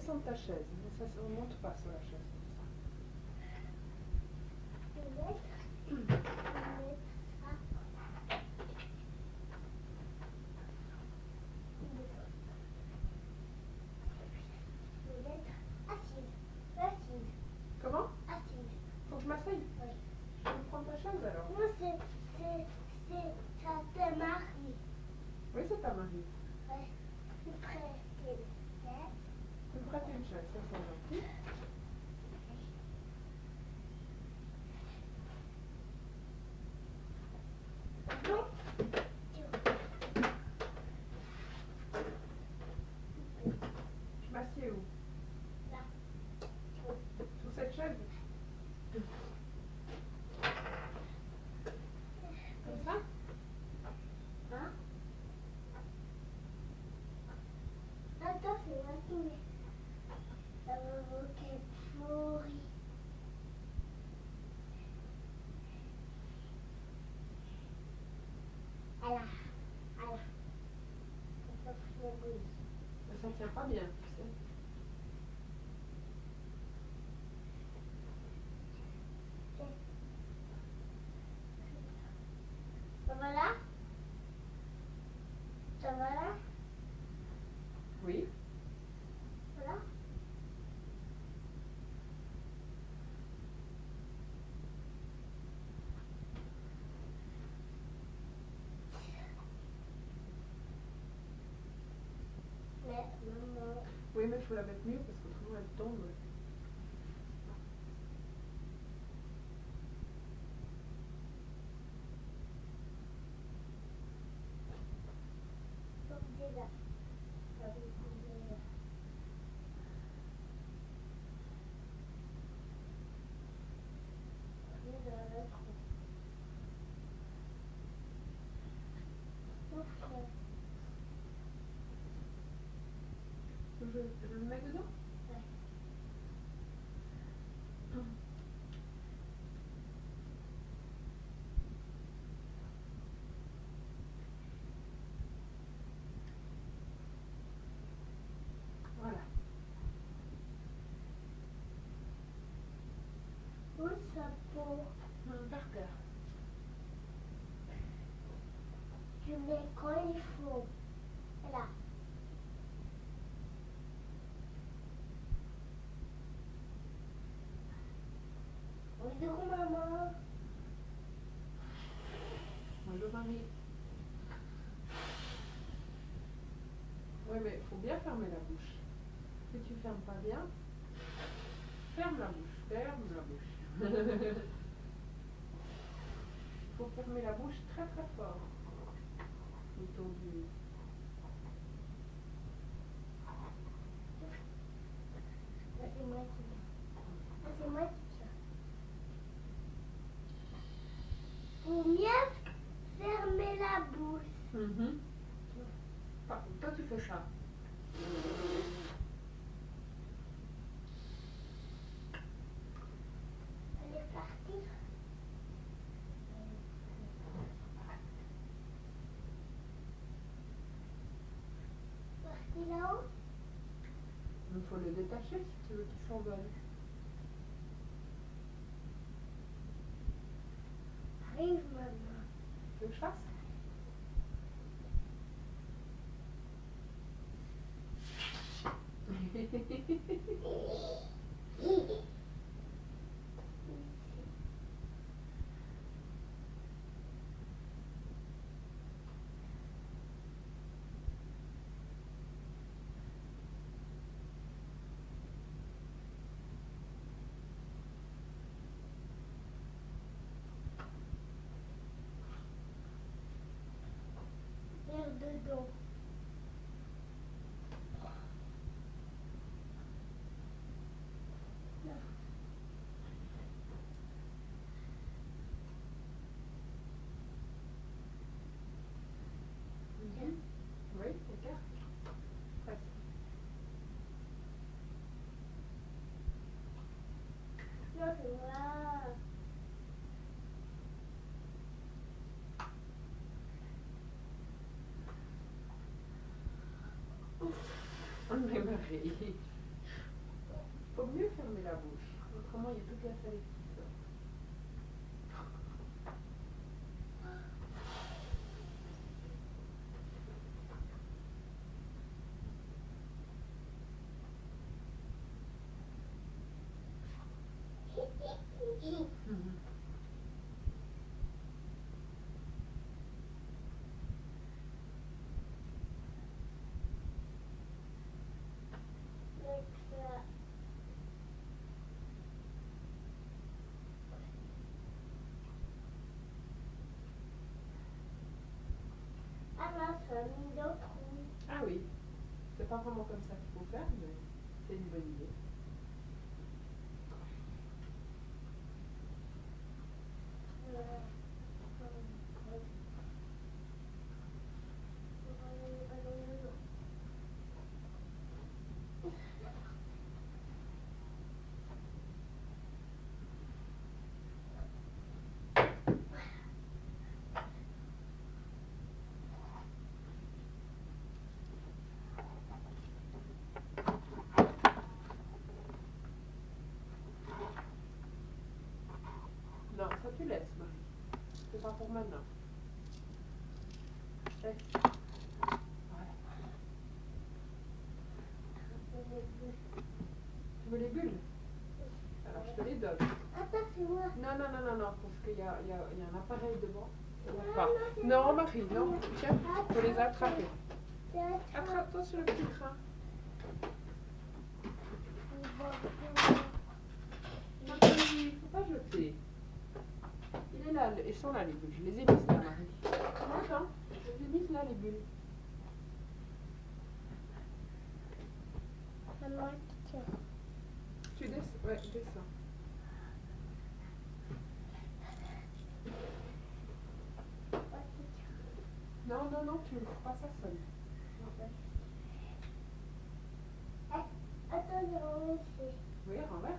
descends de ta chaise, mais ça ne monte pas sur la chaise comme ça. Comment? Faut que je m'asseye? Oui. Je vais prendre ta chaise alors. Non, c'est ta Marie. Oui, c'est ta Marie. Ouais. Tu prêtes une chaise. Tu me prêtes une chaise, ça c'est gentil. Non. Je m'assieds où? Là. Sur cette chaise? Comme ça? Hein? Attends, c'est moi qui mets. Ça va moquer pourri. Alors. Ça fait le bruit. Mais ça tient pas bien, tu sais. Ça va là? Ça va là? Oui. Voilà. Mais maman. Oui, mais il faut la mettre mieux parce qu'autrement elle tombe. Déjà. Je le mets dedans? Ouais. Voilà. Où ça pour? Par terre. Tu mets quand il faut. Là. Bonjour maman. Bonjour Marie. Oui, mais il faut bien fermer la bouche. Si tu fermes pas bien, ferme la bouche, ferme la bouche. Il faut fermer la bouche très très fort autour du... Là, c'est moi qui viens. Là, c'est moi qui tiens. Pour mieux fermer la bouche. Toi tu fais ça. Elle est partie. Partie là-haut. Il faut le détacher si tu veux qu'il s'envole. Arrive maman. Tu veux que je fasse? Vers dedans. Oui, écarte. Presque. Non, c'est moi. On est Marie. faut mieux fermer la bouche. Autrement, il y a toute la salive qui sort. Mhm. Ah oui, c'est pas vraiment comme ça qu'il faut faire, mais c'est une bonne idée. Non, ça tu laisses, Marie. C'est pas pour maintenant. Laisse. Voilà. Tu veux les bulles? Alors je te les donne. Attends, c'est moi. Non, non, non, non, non, parce qu'il y a un appareil devant. Pas. Non, Marie, non. Tiens, il faut les attraper. Attrape-toi sur le petit train. Marie, il ne faut pas jeter. Il est là, ils sont là les bulles. Je les ai mises là, Marie. Attends, je les ai mises là les bulles. Maman, Tu descends, ouais, descends. Non, non, non, tu ne fais pas ça seul. attends, j'ai renversé. Oui, renverse.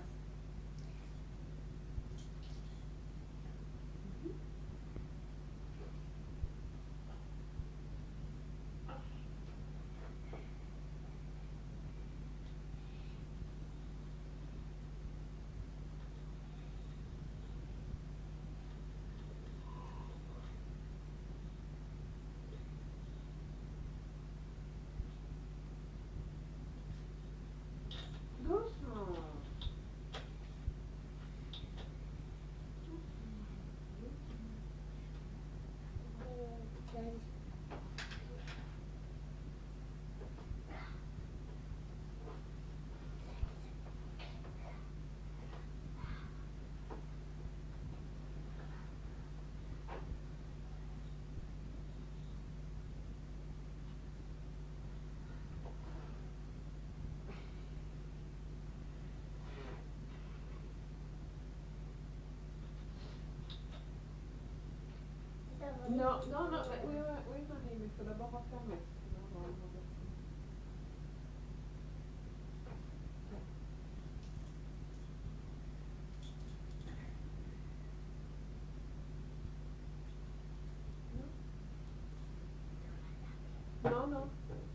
Doucement. Non, non, non, mais oui, oui, oui, Marie, mais il faut d'abord refermer. Sinon, on va renverser. Non, non.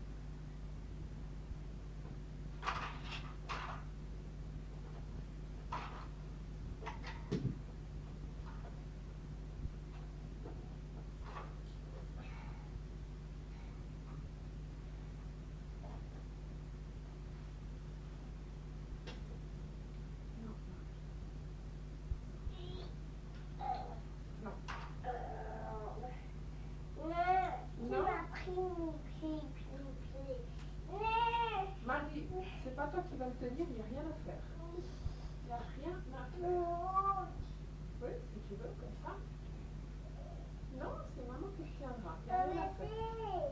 Marie, c'est pas toi qui vas le tenir, il n'y a rien à faire. Il n'y a rien à faire. Oui, si tu veux, comme ça. Non, c'est maman qui le tiendra. Il n'y a rien à faire.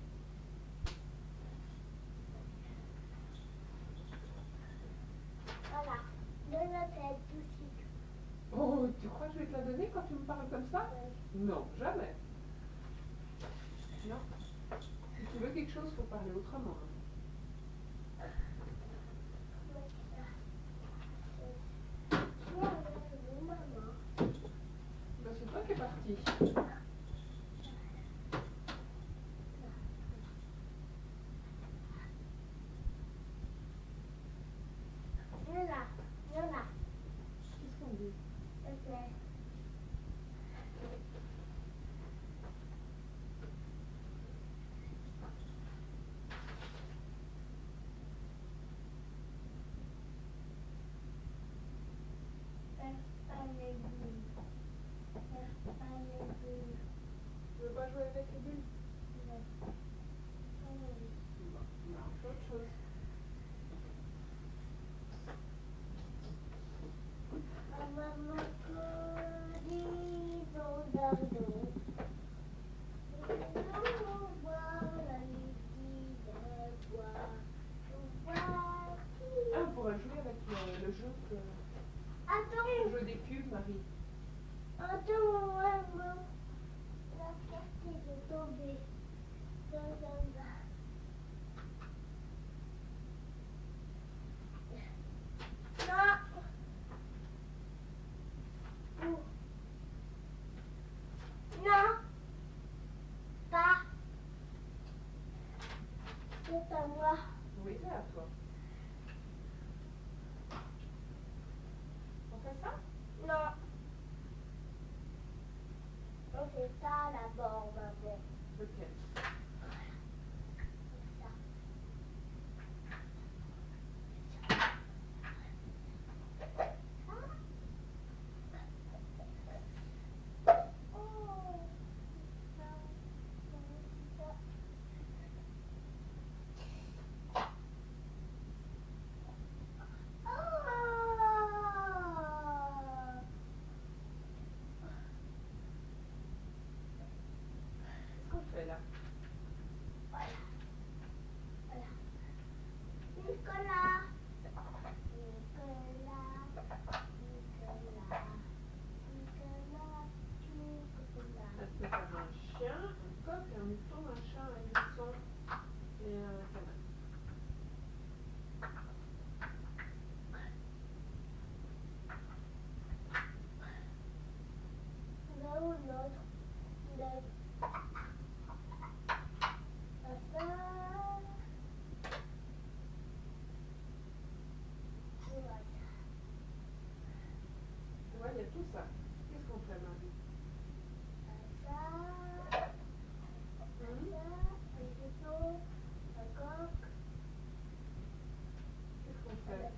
Voilà, donne-la tête tout de suite. Oh, tu crois que je vais te la donner quand tu me parles comme ça? Non, jamais. Non. Si tu veux quelque chose, il faut parler autrement. Ben, c'est toi qui es parti. pas jouer avec les bulles? Non. Bon, on fait autre chose. Maman, dis donc dans l'eau. Nous voir la nuit des bois. Ah, on pourra jouer avec le jeu, le Attends, jeu des cubes, Marie. attends, maman. La carte est tombée. Non. Non. Pas. C'est à moi. Oui, c'est à toi. On fait ça? Non. On fait ça d'abord, maman. Ok. Ça. Oh. Qu'est-ce qu'on fait là? Voilà. Voilà. Nicolas. Ça peut faire un chien, un coq, un mouton, un chat, un hérisson et un canard. Là où l'autre. Tu vois, il y a tout ça. Qu'est-ce qu'on fait, Marie? Qu'est-ce qu'on fait?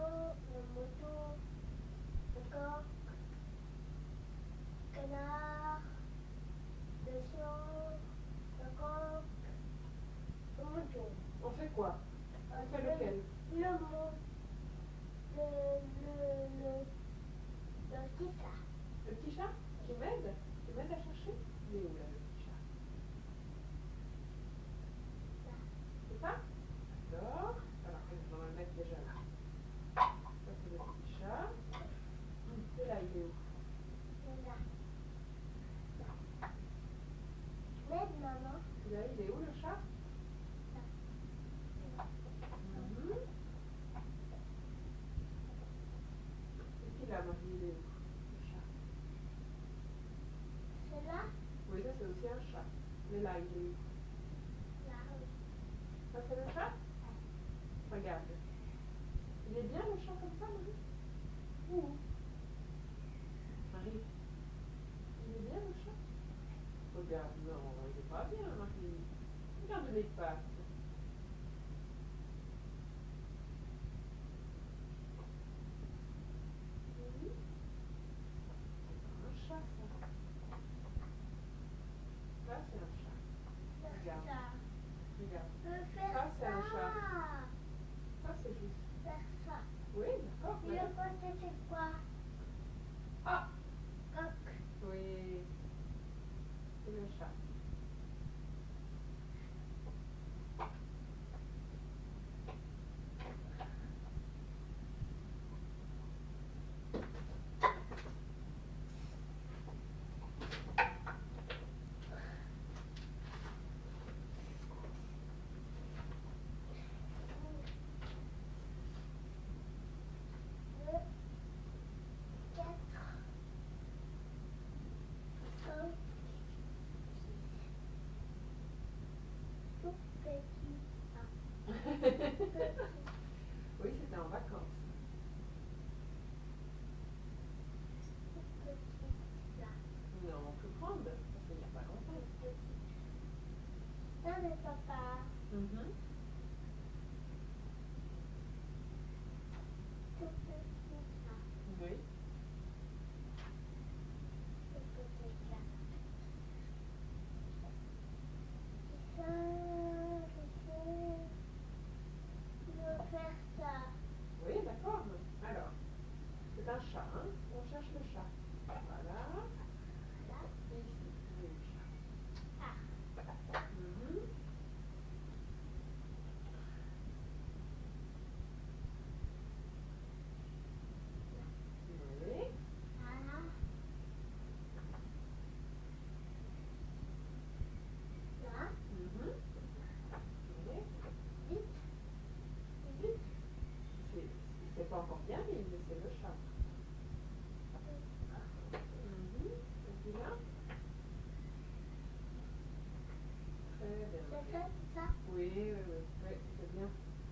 Canard, le chien, le coq, le mouton. On fait quoi? On fait lequel? Le mot, le petit chat. Le petit chat? Tu m'aides? Tu m'aides à chercher? Il est où là, le petit chat? C'est ça? D'accord. Alors, on va le mettre déjà là. Ça, c'est le petit chat. Et là, il est où? Là. L'aide, maman. Là, il est où le chat? Mhm. Et puis là, Marie, il est où? Le chat. C'est là. Oui, ça, c'est aussi un chat. Mais là, il est où? Là. Ça, c'est le chat? Regarde. Il est bien le chat comme ça, Marie? Où? Marie, il est bien le chat? Regarde, non, il n'est pas bien, Marie. Regarde les pattes. Oui. C'est un chat, ça. Ça, c'est un chat. Regarde. Regarde. Ça, c'est un chat. Ça, c'est juste. Faire ça. Oui, d'accord. Et le côté, c'est quoi? Ah, Coq. oui. C'est le chat. Deux, quatre, cinq, tout petit. Oui, c'était en vacances. Tout petit. Là. Non, on peut prendre. Ça fait il n'y a pas longtemps. Non, mais papa. Mhm. Tout petit. Là. Oui. Tout petit. Là. ça. Oui, c'est bien.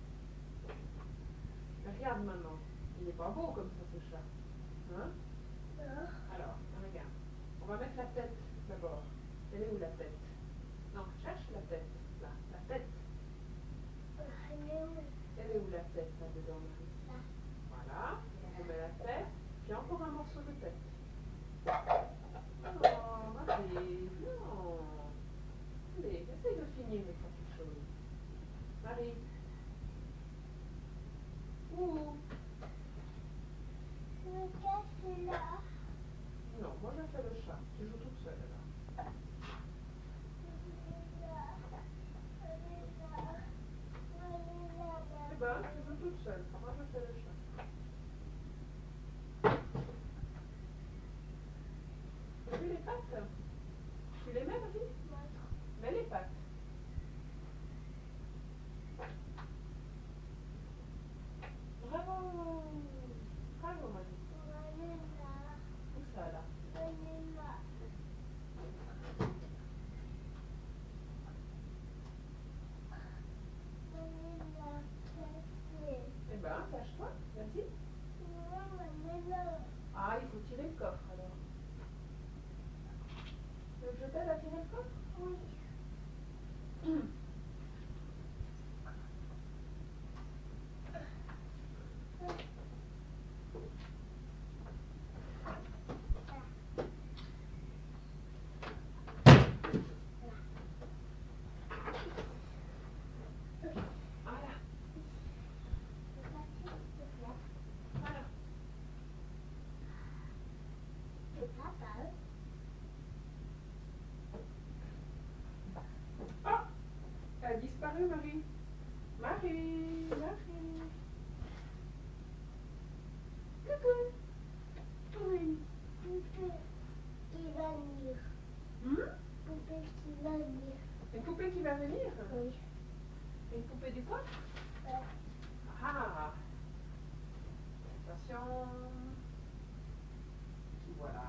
Mais regarde maintenant. Il n'est pas beau comme ça, ce chat. Hein? Non. Alors, regarde. On va mettre la tête d'abord. Elle est où la tête? Non, cherche la tête. Là, la tête. Elle est où la tête là-dedans, Marie? Là. Voilà. On met la tête. Puis encore un morceau de tête. Oh, Marie, non. Allez, essaye de finir de faire quelque chose. Marie. Ouh. Le chat, c'est là. Non, moi je fais le chat. Tu joues toute seule là. Eh ben, tu joues toute seule. Moi je fais le chat. Tu as vu les pattes? Tu les mets, Marie? Mets les pattes. Bravo. Bravo, Marie. Où ça là? Eh ben, cache-toi. Vas-y. Ah, il faut tirer le coffre alors. Tu veux que je t'aide à tirer le coffre? Oui. Voilà. Voilà. Oh, elle a disparu, Marie. Marie, Marie. Coucou. Oui. Qui va venir. Poupée qui va venir. Une poupée qui va venir? Oui. Une poupée du coin? Ouais. Ah. Attention. Voilà.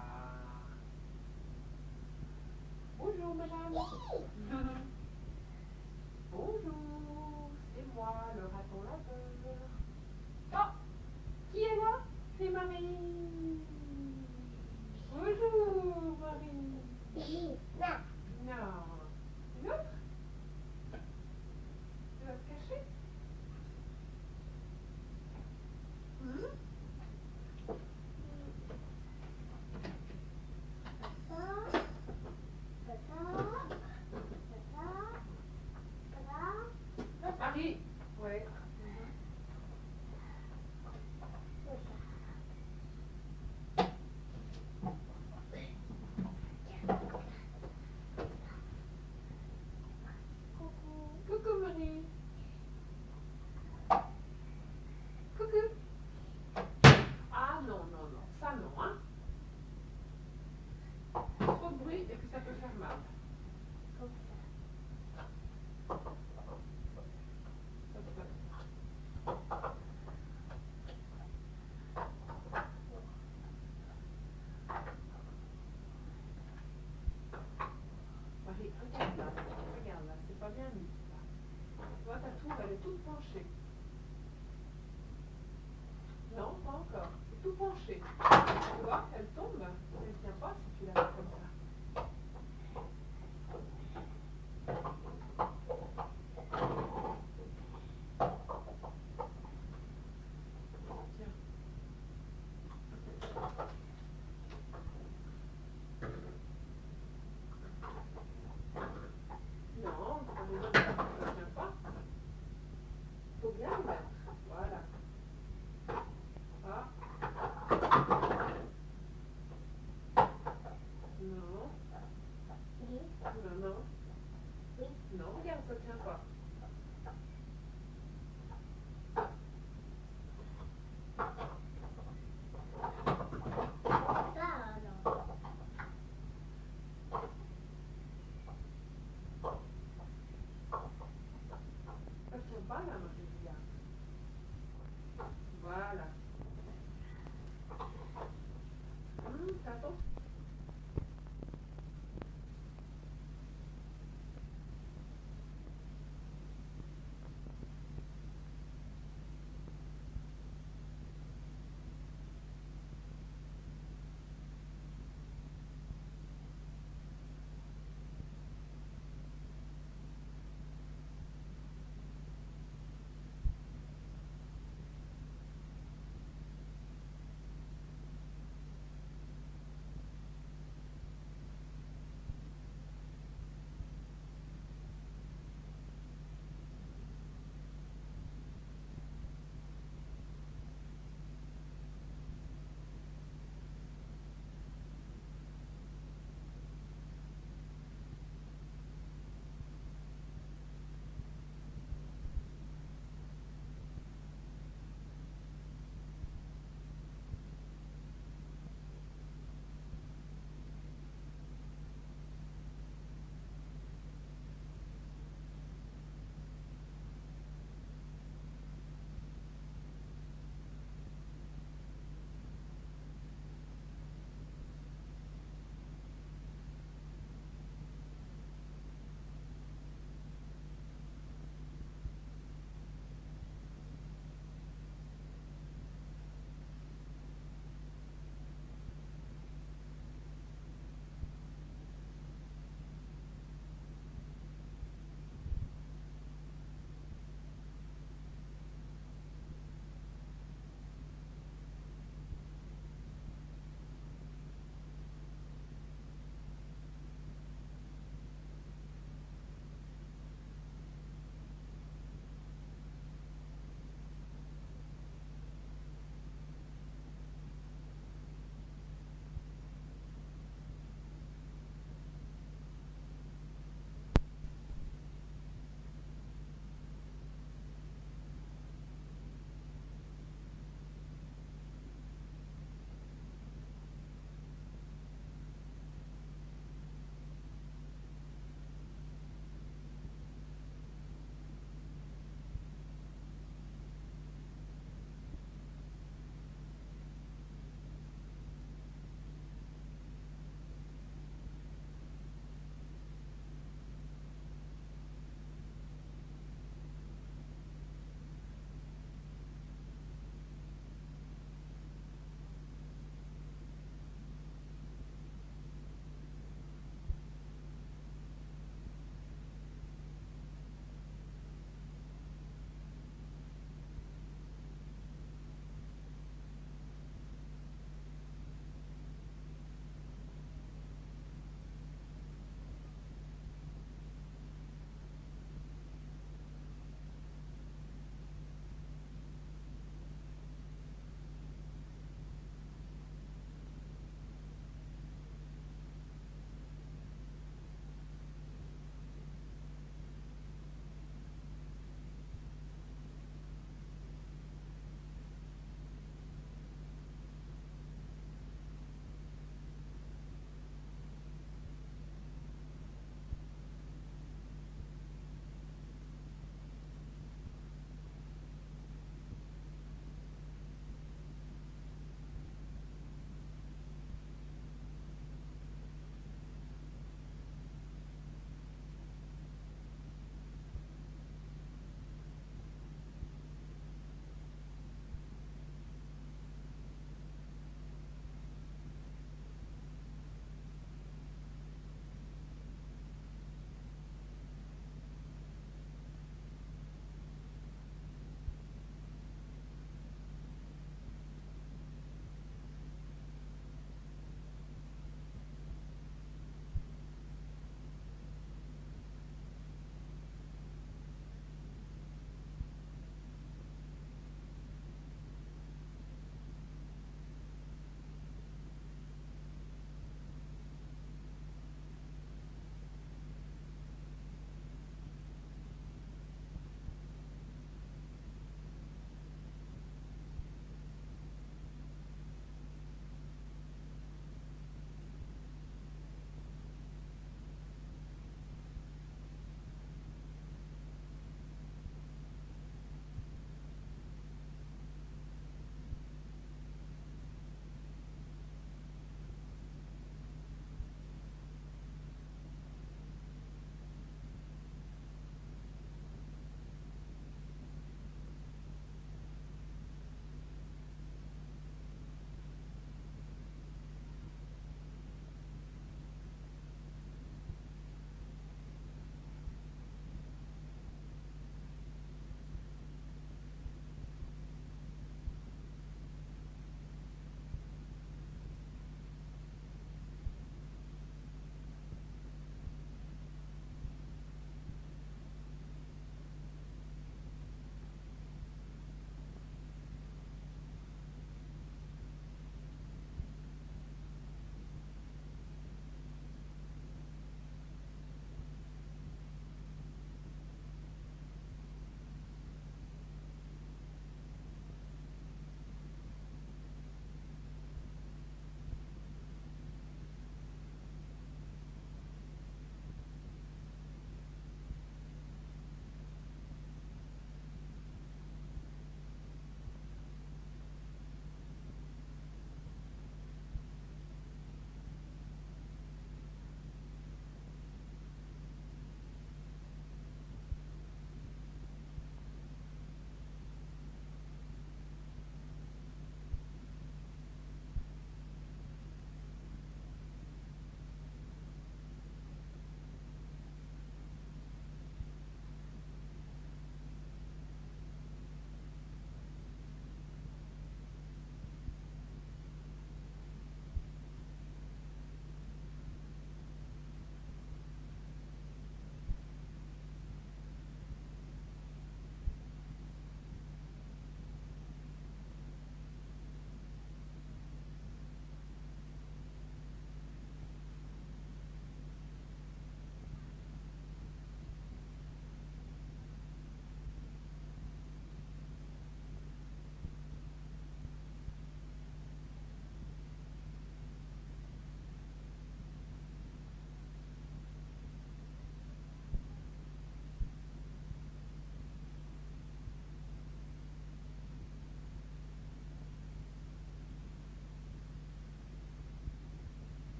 Bonjour, madame. Bonjour, c'est moi, le raton laveur. Oh, qui est là? C'est Marie. Bonjour, Marie. Là. Non. Une autre? Tu vas te cacher? Marie. Ouais. Coucou, Marie. Coucou. Ah non, non, non. Ça non, hein. Trop de bruit et puis ça peut faire mal. Marie, regarde là, c'est pas bien mis là. Tu vois, ta tour, elle est toute penchée. Non, pas encore. C'est tout penché. Tu vois, elle tombe. Elle tient pas si tu la